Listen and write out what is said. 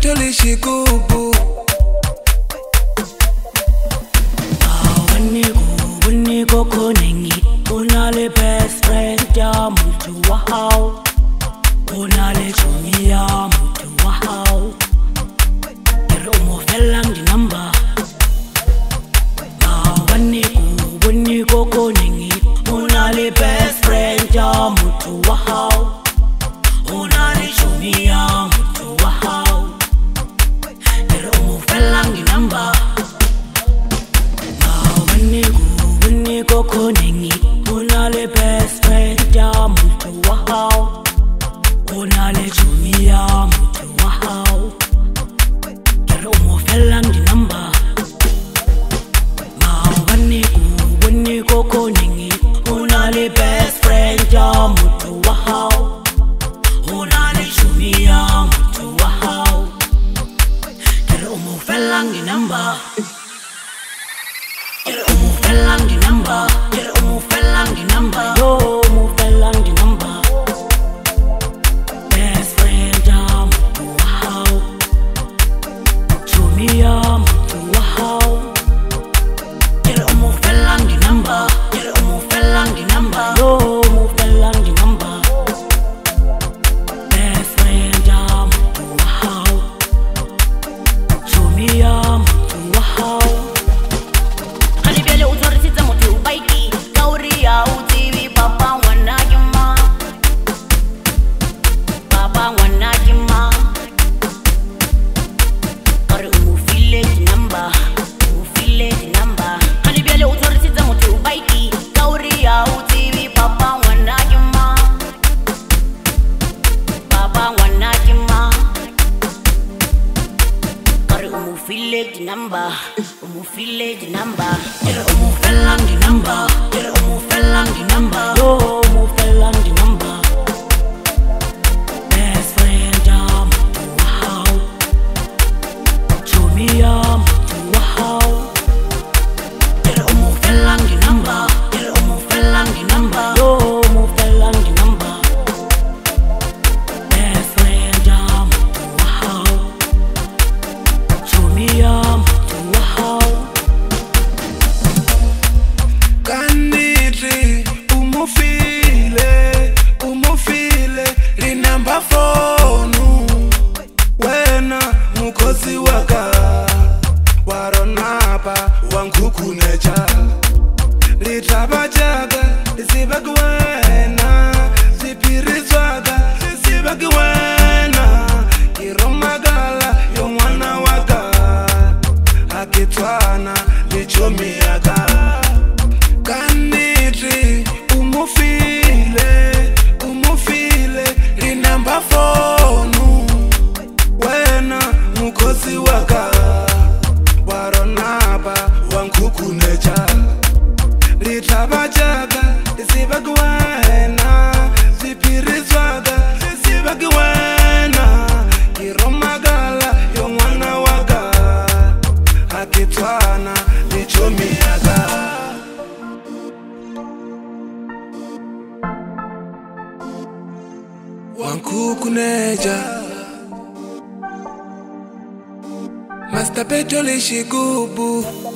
peto lishikubu. Wani koko nengi unale best friend ya mtu wahao, unale chumi ya mtu wahao. Kero umofelang di namba. Wani koko nengi unale best friend ya mtu wahao, unale chumi ya mtu wahao. Kero umofelang di namba. Wani koko nengi unale best friend ya mtu wahao, unale chumi ya mtu wahao. Kero umofelang di namba. Wani koko nengi unale best friend ya mtu wahao, unale chumi ya mtu wahao. Kero umofelang di namba. Umufelang di number, umufelang di number, yo umufelang di number. Best friend ya mtu wahao, chumi ya mtu wahao. Umufelang di number, umufelang di number, yo umufelang di number. Best friend ya mtu wahao, chumi ya mtu wahao. Umufile di number, umufelang di number, umufelang di number, yo umufelang di number. Best friend ya mtu wahao, chumi ya mtu wahao. Umufelang di number, umufelang di number, yo umufelang di number. Best friend ya mtu wahao, chumi ya mtu wahao. Kanitri umufile linamba phone wena mukozi waka waronapa wangukunecha litabajaga lisibagwena zipirizwaga lisibagwena kiromagala yo mwana waka akitwana lichomiaga. Kanitri umufile linamba phone wena mukozi waka waronapa wangukunecha litabajaga lisibagwena zipirizwaga lisibagwena kiromagala yo mwana waka akitwana lichomiaga. Wangukunecha Master peto lishikubu.